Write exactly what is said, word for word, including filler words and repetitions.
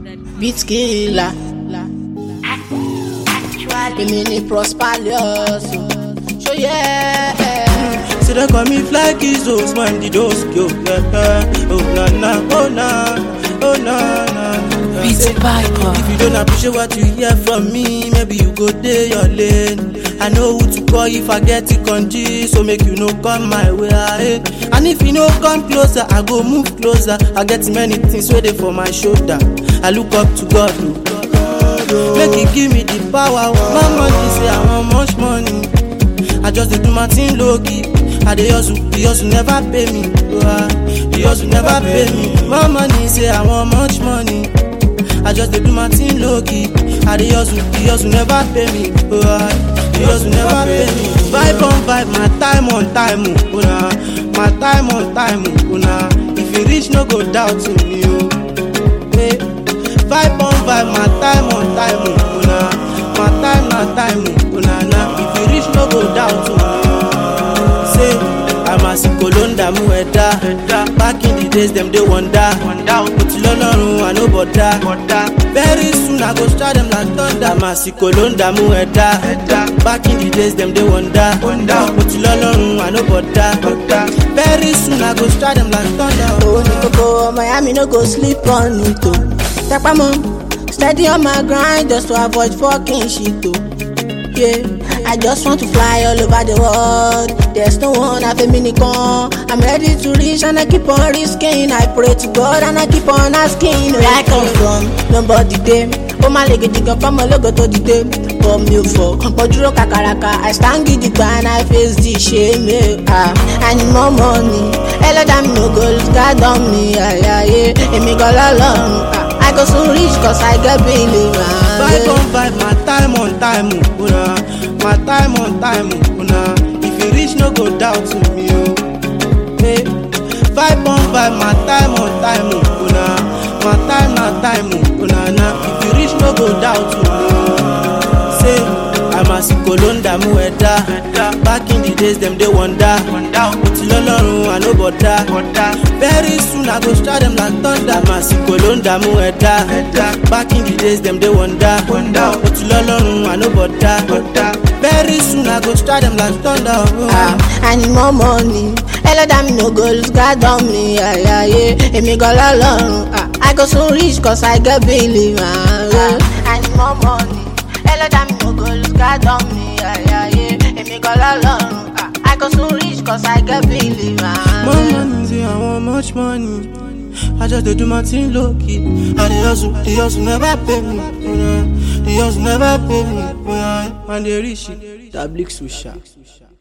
Beat killer. Èmi ni Prospalius. So yeah. So they call me Fly Kizos, man, the dose, yo, yeah, yeah. Oh, na, na, oh, na, oh, na, na. Beats Piper. If you don't appreciate what you hear from me, maybe you go day your lane. I know who to call if I get it country, so make you no come my way. Eh? And if you no come closer, I go move closer. I get many things waiting for my shoulder. I look up to God, oh. Make it give me the power. My money say I want much money. I just dey do my thing low key. I dey hustle, the hustle never pay me. Uh, the hustle never pay me. My money say I want much money. I just dey do my thing low key. I dey hustle, the hustle never pay me. Uh, the hustle never pay me. Vibe on vibe, my time on time, oh nah. My time on time, oh nah. If you reach, no go doubt to me, oh. Hey. Vibe on vibe, my time on time, oh nah. My time na time, oh nah nah. If you reach, no go doubt to me. Say, I'm a sikolonda mu ẹ̀dá. Back in the days, them they wonder. But you learn I no bother. Very soon I go strike them like thunder. I'm a sikolonda mu ẹ̀dá. Back in the days, them they wonder. But you learn I no bother. Very soon I go strike them like thunder. Oh, Nikoko, Miami no go sleep on it, oh. Takpamo, steady on my grind just to avoid fucking shit, oh. Yeah, I just want to fly all over the world. There's no one have a mini con. I'm ready to reach and I keep on risking. I pray to God and I keep on asking. Where I come from, nobody there. Oh my leg, dig up my logo to the day. For me for Mojuro Kakaraka. I stand in the and I face the shame. Ah, I need more money. Hello, damn no goals, God on me. Yeah, yeah, yeah. And me go along. I go so rich cause I get billion. Vibe on vibe, my time on time, oh nah. My time on time, oh nah. If you reach, no go doubt to me, oh. Hey. Vibe on vibe, my time on time, oh nah. My time na time, oh nah nah. If you reach, no go doubt to me. Say, I'm a sikolonda mu ẹ̀dá. Back in the days, them they wonder. But you learn I no bother. Very soon I go strike them like thunder. I'm a sikolonda mu ẹ̀dá. Back in the days, them they wonder. But you learn I no bother. Very soon I go strike them like thunder. Ah, I need more money. Hello, damn no goals, God on me. Yeah, yeah, yeah. And me go along. Ah, I go so rich cause I get billion. Ah, I need more money. Hello, damn no goals, God on me. Yeah, yeah, yeah. And me go along. Ah, I go so rich cause I get billion. My money say I want much money. I just dey do my thing low key. I dey hustle, the hustle never pay me. The hustle never pay me. And they reach it. Tablik Susha.